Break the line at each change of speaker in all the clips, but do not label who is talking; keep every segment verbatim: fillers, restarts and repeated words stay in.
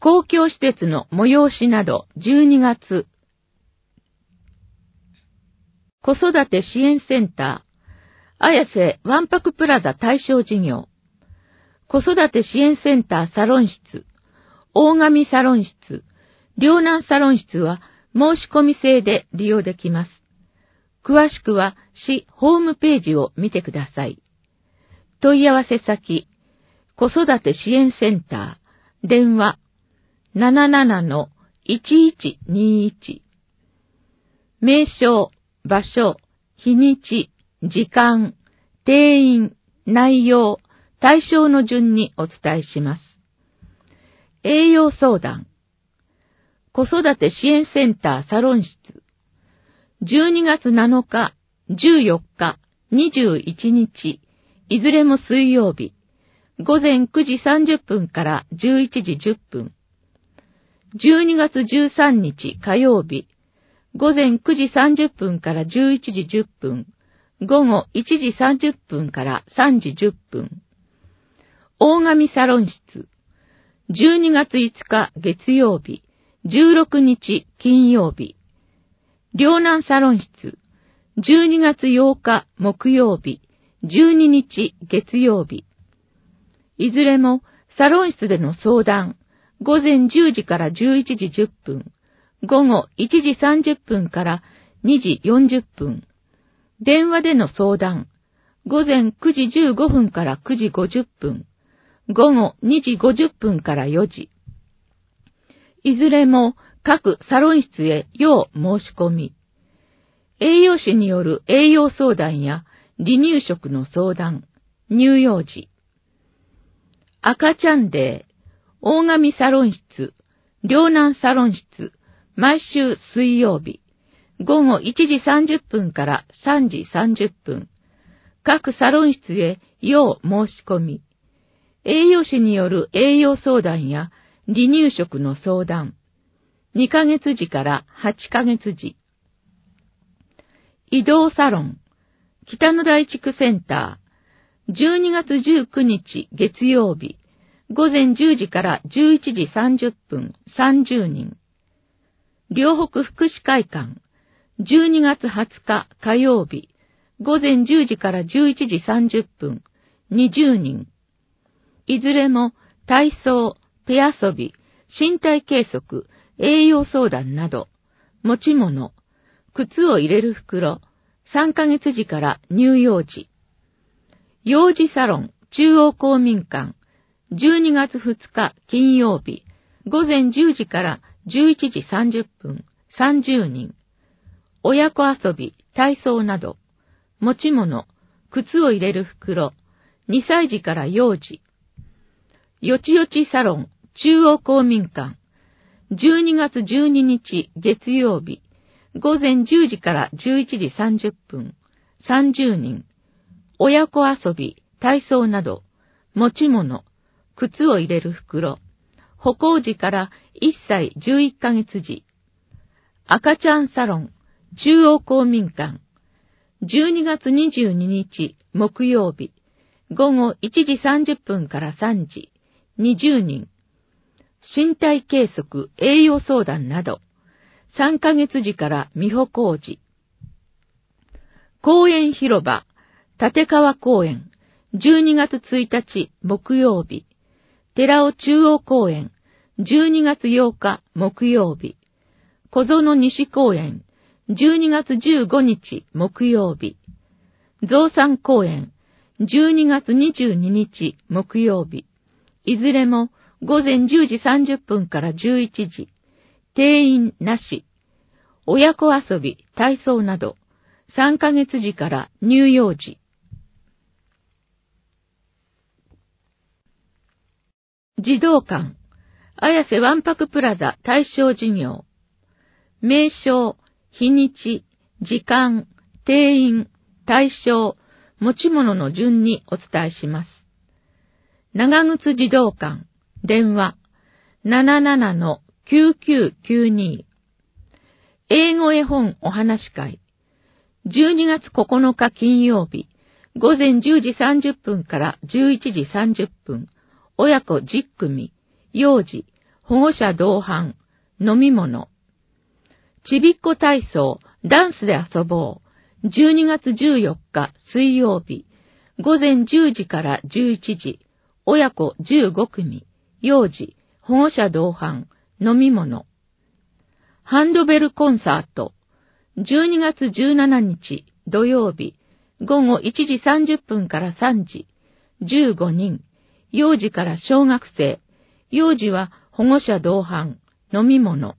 公共施設の催しなどじゅうにがつ。子育て支援センター、綾瀬わんぱくプラザ対象事業。子育て支援センターサロン室、大神サロン室、両南サロン室は申し込み制で利用できます。詳しくは市ホームページを見てください。問い合わせ先、子育て支援センター、電話 ななななのいちいちにいち。名称、場所、日にち、時間、定員、内容、対象の順にお伝えします。栄養相談。子育て支援センターサロン室。じゅうにがつなのか、じゅうよっか、にじゅういちにち、いずれも水曜日、ごぜんくじさんじゅっぷんからじゅういちじじゅっぷん。じゅうにがつじゅうさんにち火曜日、ごぜんくじさんじゅっぷんからじゅういちじじゅっぷん、ごごいちじさんじゅっぷんからさんじじゅっぷん。大神サロン室、じゅうにがついつか月曜日、じゅうろくにち金曜日。両南サロン室、じゅうにがつようか木曜日、じゅうににち月曜日。いずれもサロン室での相談、ごぜんじゅうじからじゅういちじじゅっぷん、ごごいちじさんじゅっぷんからにじよんじゅっぷん。電話での相談、ごぜんくじじゅうごふんからくじごじゅっぷん、ごごにじごじゅっぷんからよじ。いずれも各サロン室へ要申し込み。栄養士による栄養相談や離乳食の相談、乳幼児。赤ちゃんデー、大神サロン室、両南サロン室、毎週水曜日、ごごいちじさんじゅっぷんからさんじさんじゅっぷん。各サロン室へ要申し込み。栄養士による栄養相談や離乳食の相談。にかげつじからはちかげつじ。移動サロン、北の大地区センター、じゅうにがつじゅうくにち月曜日、ごぜんじゅうじからじゅういちじさんじゅっぷん、さんじゅうにん。両北福祉会館、じゅうにがつはつか火曜日、ごぜんじゅうじからじゅういちじさんじゅっぷん、にじゅうにん。いずれも体操、手遊び、身体計測、栄養相談など、持ち物、靴を入れる袋、さんかげつじから乳幼児。幼児サロン、中央公民館、じゅうにがつふつか金曜日、ごぜんじゅうじからじゅういちじさんじゅっぷん、さんじゅうにん。親子遊び、体操など、持ち物、靴を入れる袋、にさいじから幼児。よちよちサロン、中央公民館、じゅうにがつじゅうににち月曜日、ごぜんじゅうじからじゅういちじさんじゅっぷん、さんじゅうにん。親子遊び、体操など、持ち物、靴を入れる袋、歩行時からいっさいじゅういっかげつじ。赤ちゃんサロン、中央公民館、じゅうにがつにじゅうににち木曜日、ごごいちじさんじゅっぷんからさんじ、にじゅうにん。身体計測、栄養相談など、さんかげつじから美保工事。公園広場、立川公園、じゅうにがつついたち木曜日。寺尾中央公園、じゅうにがつようか木曜日。小園西公園、じゅうにがつじゅうごにち木曜日。増産公園、じゅうにがつにじゅうににち木曜日。いずれもごぜんじゅうじさんじゅっぷんからじゅういちじ。定員なし。親子遊び、体操など、さんかげつじから乳幼児。児童館、綾瀬わんぱくプラザ対象事業。名称、日にち、時間、定員、対象、持ち物の順にお伝えします。長靴児童館、電話、ななななのきゅうきゅうきゅうに。英語絵本お話会、じゅうにがつここのか金曜日、ごぜんじゅうじさんじゅっぷんからじゅういちじさんじゅっぷん、親子じゅっくみ、幼児、 保護者同伴、飲み物。ちびっこ体操、ダンスで遊ぼう。じゅうにがつじゅうよっか水曜日、ごぜんじゅうじからじゅういちじ、親子じゅうごくみ、幼児、保護者同伴、飲み物。ハンドベルコンサート、じゅうにがつじゅうしちにち土曜日、ごごいちじさんじゅっぷんからさんじ、じゅうごにん、幼児から小学生、幼児は保護者同伴、飲み物。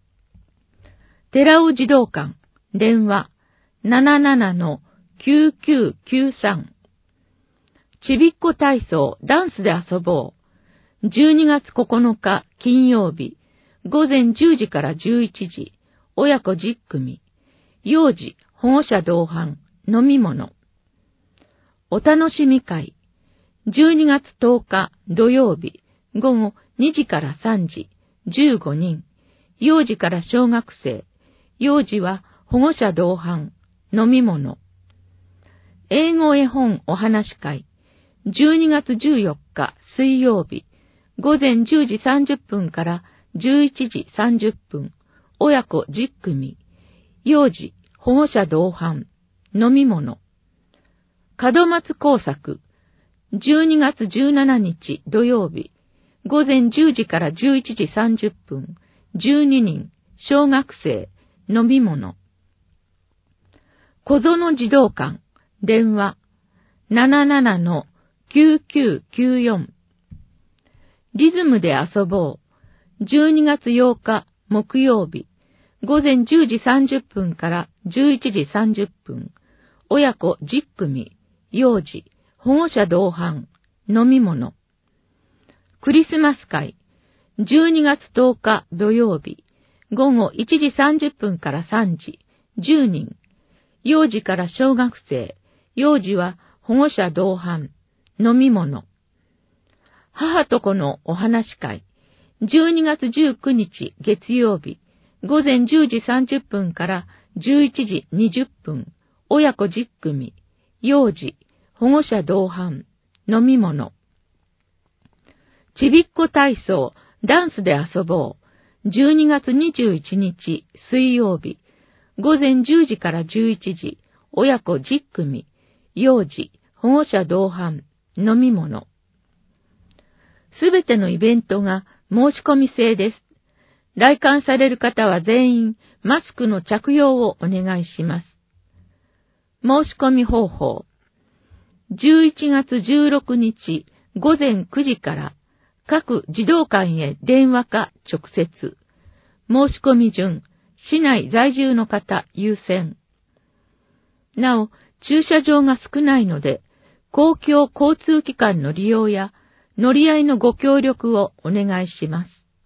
寺尾児童館、電話、ななななのきゅうきゅうきゅうさん。ちびっこ体操、ダンスで遊ぼう。じゅうにがつここのか金曜日、ごぜんじゅうじからじゅういちじ、親子じゅっくみ、幼児、保護者同伴、飲み物。お楽しみ会、じゅうにがつとおか土曜日、ごごにじからさんじ、じゅうごにん、幼児から小学生、幼児は保護者同伴、飲み物。英語絵本お話会、じゅうにがつじゅうよっか水曜日、ごぜんじゅうじさんじゅっぷんからじゅういちじさんじゅっぷん、親子じゅっくみ、幼児、保護者同伴、飲み物。門松工作、じゅうにがつじゅうしちにち土曜日、ごぜんじゅうじからじゅういちじさんじゅっぷん、じゅうににん、小学生、飲み物。小園児童館、電話、ななななのきゅうきゅうきゅうよん。リズムで遊ぼう。じゅうにがつようか木曜日、ごぜんじゅうじさんじゅっぷんからじゅういちじさんじゅっぷん、親子じゅっくみ、幼児、保護者同伴、飲み物。クリスマス会、じゅうにがつとおか土曜日、ごごいちじさんじゅっぷんからさんじ、じゅうにん、幼児から小学生、幼児は保護者同伴、飲み物。母と子のお話会、じゅうにがつじゅうくにち月曜日、ごぜんじゅうじさんじゅっぷんからじゅういちじにじゅっぷん、親子じゅっくみ、幼児、保護者同伴、飲み物。ちびっこ体操、ダンスで遊ぼう。じゅうにがつにじゅういちにち水曜日、ごぜんじゅうじからじゅういちじ、親子じゅっくみ、幼児、保護者同伴、飲み物。すべてのイベントが申し込み制です。来館される方は全員マスクの着用をお願いします。申し込み方法。じゅういちがつじゅうろくにちごぜんくじから各児童館へ電話か直接。申し込み順、市内在住の方優先。なお、駐車場が少ないので、公共交通機関の利用や乗り合いのご協力をお願いします。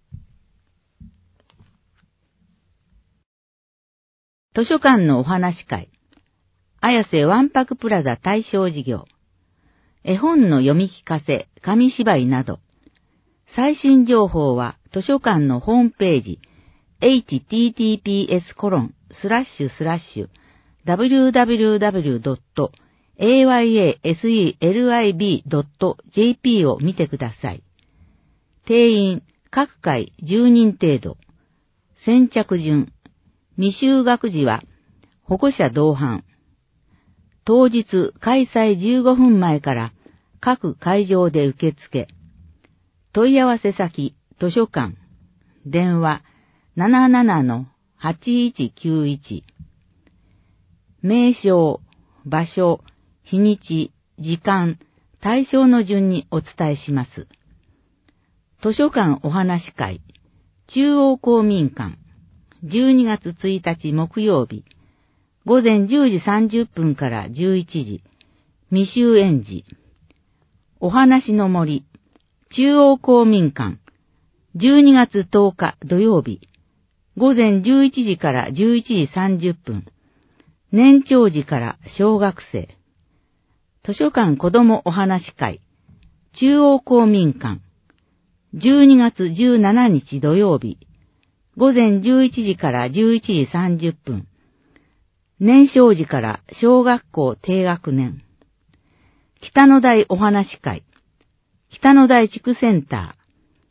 図書館のお話会、綾瀬わんぱくプラザ対象事業、絵本の読み聞かせ、紙芝居など、最新情報は図書館のホームページ、エイチティーティーピーエスコロンスラッシュスラッシュダブリューダブリューダブリュードットエーワイエーエスイーエルアイビードットジェーピー を見てください。定員、各回じゅうにん程度。先着順。未就学時は、保護者同伴。当日開催じゅうごふんまえから各会場で受付。問い合わせ先、図書館。電話、ななななのはちいちきゅういち。名称、場所、日にち、時間、対象の順にお伝えします。図書館お話会、中央公民館、じゅうにがつついたち木曜日、ごぜんじゅうじさんじゅっぷんからじゅういちじ、未就園児。お話の森、中央公民館、じゅうにがつとおか土曜日、ごぜんじゅういちじからじゅういちじさんじゅっぷん、年長児から小学生。図書館子どもお話会、中央公民館、じゅうにがつじゅうしちにち土曜日、ごぜんじゅういちじからじゅういちじさんじゅっぷん、年少児から小学校低学年。北の台お話会、北の台地区センター、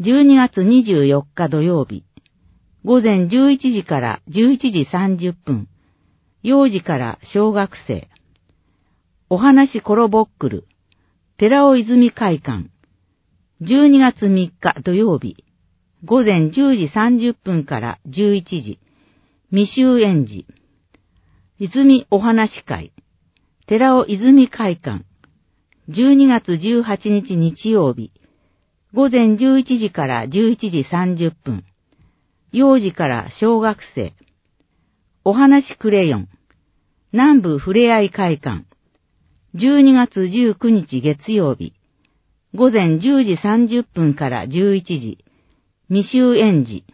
じゅうにがつにじゅうよっか土曜日、午前じゅういちじからじゅういちじさんじゅっぷん、幼児から小学生、お話コロボックル、寺尾泉会館、じゅうにがつみっか土曜日、午前じゅうじさんじゅっぷんからじゅういちじ、未就園児、泉お話会、寺尾泉会館、じゅうにがつじゅうはちにち日曜日、午前じゅういちじからじゅういちじさんじゅっぷん、幼児から小学生、お話クレヨン、南部ふれあい会館、じゅうにがつじゅうくにち月曜日、午前じゅうじさんじゅっぷんからじゅういちじ、未就園児。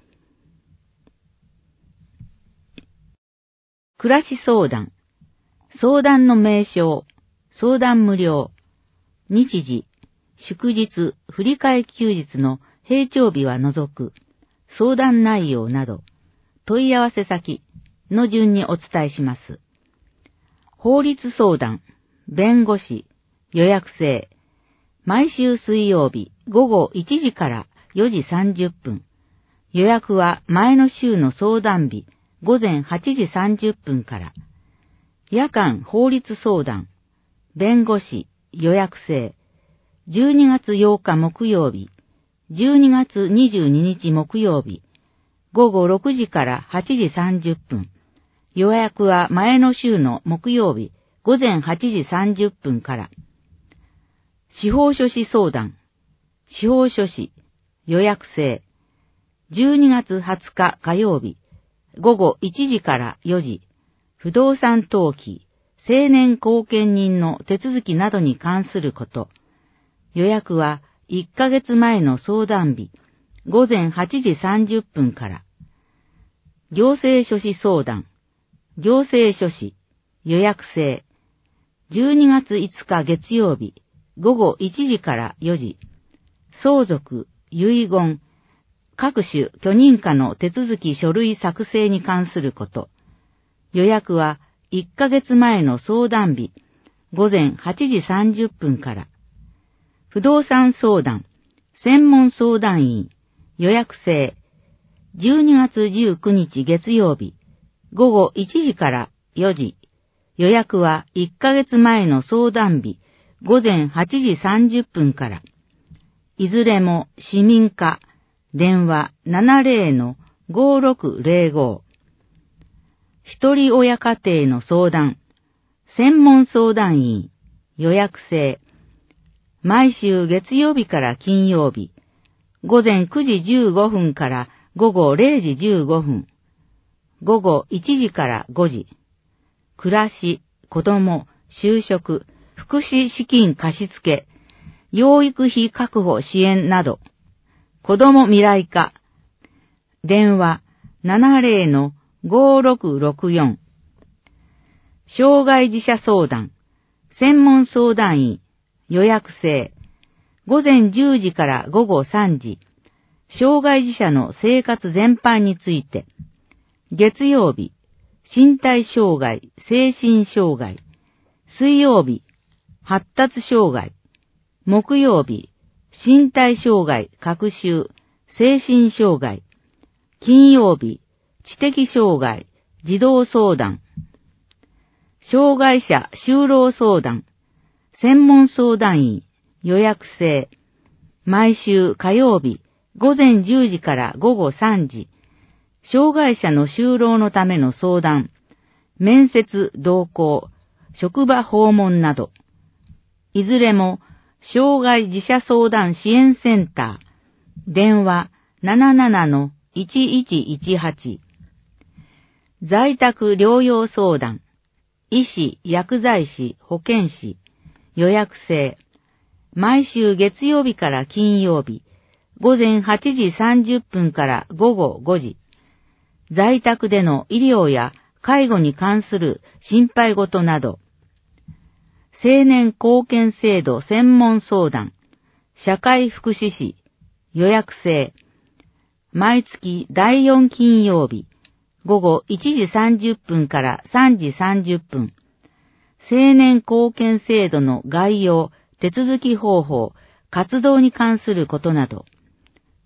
暮らし相談、相談の名称、相談無料、日時、祝日、振り替え休日の平常日は除く、相談内容など、問い合わせ先の順にお伝えします。法律相談、弁護士、予約制、毎週水曜日午後いちじからよじさんじゅっぷん、予約は前の週の相談日午前はちじさんじゅっぷんから、夜間法律相談、弁護士、予約制、じゅうにがつようか木曜日、じゅうにがつにじゅうににち木曜日、午後ろくじからはちじさんじゅっぷん、予約は前の週の木曜日午前はちじさんじゅっぷんから、司法書士相談、司法書士、予約制、じゅうにがつはつか火曜日、午後いちじからよじ、不動産登記、成年後見人の手続きなどに関すること、予約はいっかげつまえの相談日、午前はちじさんじゅっぷんから、行政書士相談、行政書士、予約制、じゅうにがついつか月曜日、午後いちじからよじ、相続、遺言、各種許認可の手続き書類作成に関すること、予約はいっかげつまえの相談日、午前はちじさんじゅっぷんから、不動産相談、専門相談員、予約制、じゅうにがつじゅうくにち月曜日、午後いちじからよじ、予約はいっかげつまえの相談日、午前はちじさんじゅっぷんから、いずれも市民課、電話 ななぜろのごろくぜろご、一人親家庭の相談、専門相談員、予約制、毎週月曜日から金曜日、午前くじじゅうごふんから午後れいじじゅうごふん、午後いちじからごじ、暮らし、子供、就職、福祉資金貸付、養育費確保支援など、子供未来課、電話 ななぜろのごろくろくよん、障害児者相談、専門相談員、予約制、午前じゅうじから午後さんじ、障害児者の生活全般について、月曜日、身体障害、精神障害、水曜日、発達障害、木曜日、身体障害、学習、精神障害、金曜日、知的障害、児童相談、障害者就労相談、専門相談員、予約制、毎週火曜日、午前じゅうじから午後さんじ、障害者の就労のための相談、面接同行、職場訪問など、いずれも障害児者相談支援センター、電話 ななななのいちいちいちはち、在宅療養相談、医師、薬剤師、保健師、予約制、毎週月曜日から金曜日、午前はちじさんじゅっぷんから午後ごじ、在宅での医療や介護に関する心配事など、成年後見制度専門相談、社会福祉士、予約制、毎月だいよん金曜日、午後いちじさんじゅっぷんからさんじさんじゅっぷん、成年後見制度の概要、手続き方法、活動に関することなど、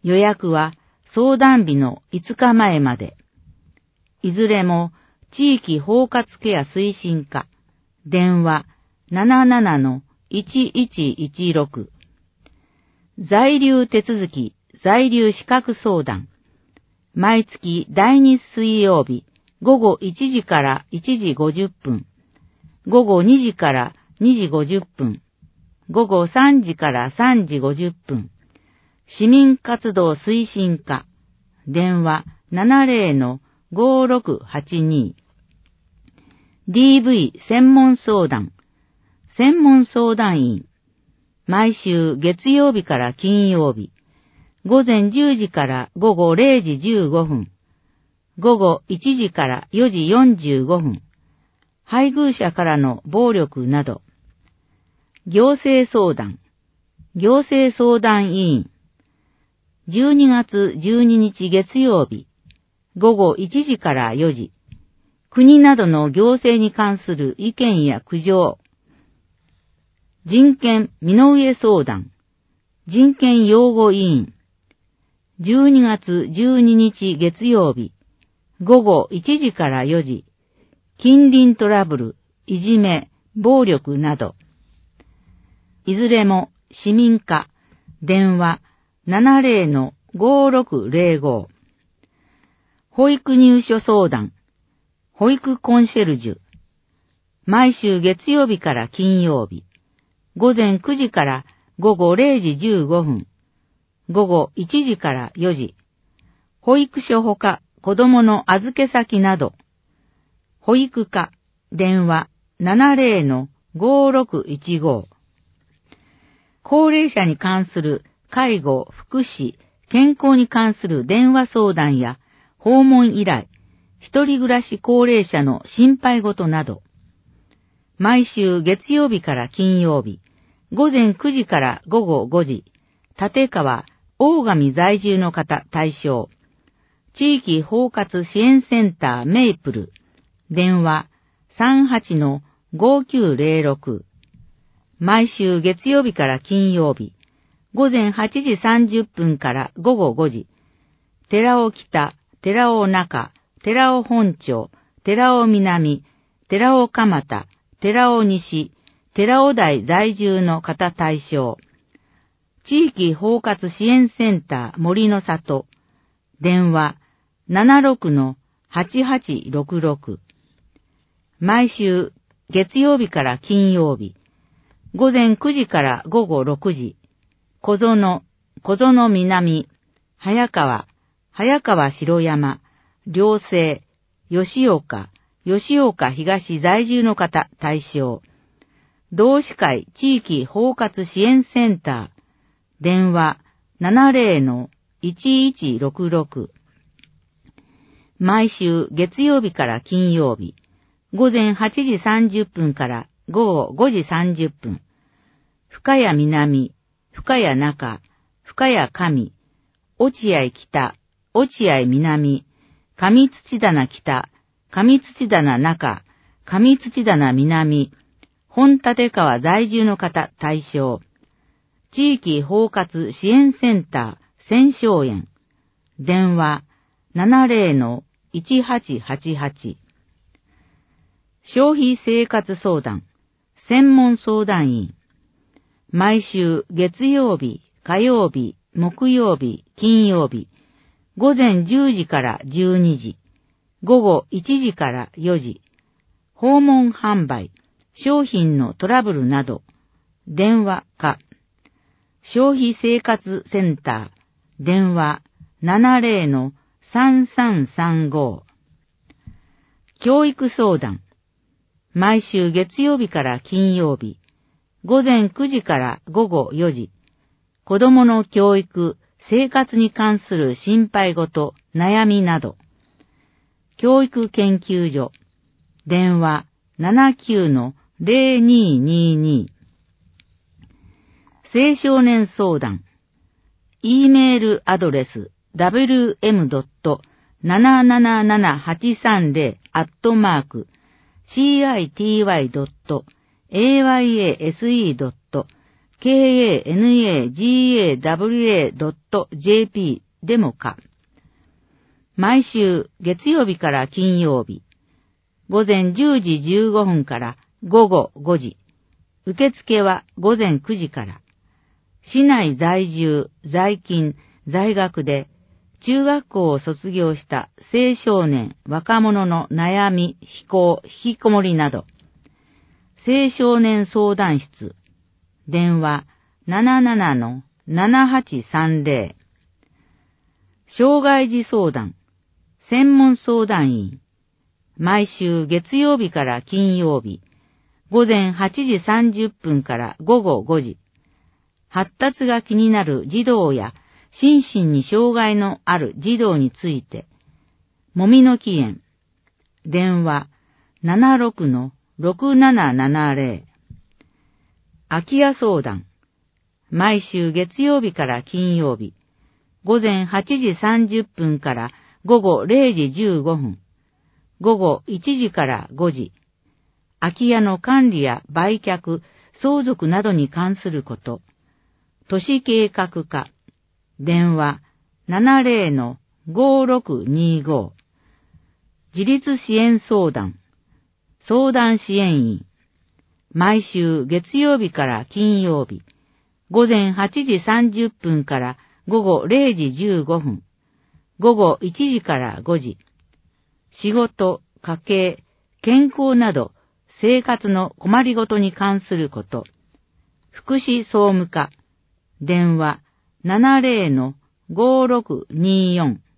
予約は相談日のいつかまえまで。いずれも地域包括ケア推進課、電話 ななななのいちいちいちろく。在留手続き、在留資格相談。毎月だいに水曜日、午後いちじからいちじごじゅっぷん、午後にじからにじごじゅっぷん、午後さんじからさんじごじゅっぷん。市民活動推進課、電話 ななぜろのごろくはちに。ディーブイ 専門相談、専門相談員。毎週月曜日から金曜日、午前じゅうじから午後れいじじゅうごふん、午後いちじからよじよんじゅうごふん、配偶者からの暴力など。行政相談、行政相談委員。じゅうにがつじゅうににち月曜日、午後いちじからよじ、国などの行政に関する意見や苦情。人権身の上相談、人権擁護委員。じゅうにがつじゅうににち月曜日、午後いちじからよじ、近隣トラブル、いじめ、暴力など。いずれも市民課、電話 ななぜろのごろくぜろご。保育入所相談、保育コンシェルジュ。毎週月曜日から金曜日、午前くじから午後れいじじゅうごふん、午後いちじからよじ、保育所ほか子供の預け先など。保育課、電話 ななぜろのごろくいちご。高齢者に関する介護、福祉、健康に関する電話相談や訪問依頼、一人暮らし高齢者の心配事など。毎週月曜日から金曜日、午前くじから午後ごじ、立川、大神在住の方対象。地域包括支援センターメイプル、電話 さんはちのごきゅうぜろろく。毎週月曜日から金曜日、午前はちじさんじゅっぷんから午後ごじ、寺尾北、寺尾中、寺尾本町、寺尾南、寺尾蒲田、寺尾西、寺尾台在住の方対象。地域包括支援センター森の里、電話 ななろくのはちはちろくろく。毎週月曜日から金曜日、午前くじから午後ろくじ、小園、小園南、早川、早川城山、両西、吉岡、吉岡東在住の方対象。同志会地域包括支援センター、電話 ななぜろのいちいちろくろく。毎週月曜日から金曜日、午前はちじさんじゅっぷんから午後ごじさんじゅっぷん、深谷南、深谷中、深谷上、落合北、落合南、上土棚北、上土棚中、上土棚南、本立川在住の方対象。地域包括支援センター、千松園。電話 ななぜろのいちはちはちはち。消費生活相談、専門相談員。毎週月曜日、火曜日、木曜日、金曜日、午前じゅうじからじゅうにじ、午後いちじからよじ、訪問販売、商品のトラブルなど、電話か、消費生活センター、電話 ななぜろのさんさんさんご。教育相談、毎週月曜日から金曜日、午前くじから午後よじ、子供の教育、生活に関する心配事、悩みなど、教育研究所、電話 ななきゅうのぜろににに。青少年相談、E メールアドレス ダブリューエムドットななななななはちさんぜろ アットマーク シーアイティーワイドットエーワイエーエスイードットケーエーエヌエージーエーダブリューエードットジェーピー でもか。毎週月曜日から金曜日、午前じゅうじじゅうごふんから午後ごじ、受付は午前くじから、市内在住、在勤、在学で、中学校を卒業した青少年、若者の悩み、非行、引きこもりなど、青少年相談室、電話 ななななのななはちさんぜろ、障害児相談、専門相談員、毎週月曜日から金曜日、午前はちじさんじゅっぷんから午後ごじ、発達が気になる児童や心身に障害のある児童について、もみの木園、電話 ななろくのろくななななぜろ、空き家相談、毎週月曜日から金曜日、午前はちじさんじゅっぷんから午後れいじじゅうごふん、午後いちじからごじ、空き家の管理や売却、相続などに関すること、都市計画課、電話 ななぜろのごろくにご、自立支援相談、相談支援員、毎週月曜日から金曜日、午前はちじさんじゅっぷんから午後れいじじゅうごふん、午後いちじからごじ、仕事、家計、健康など生活の困りごとに関すること、福祉総務課、電話 ななぜろのごろくによん、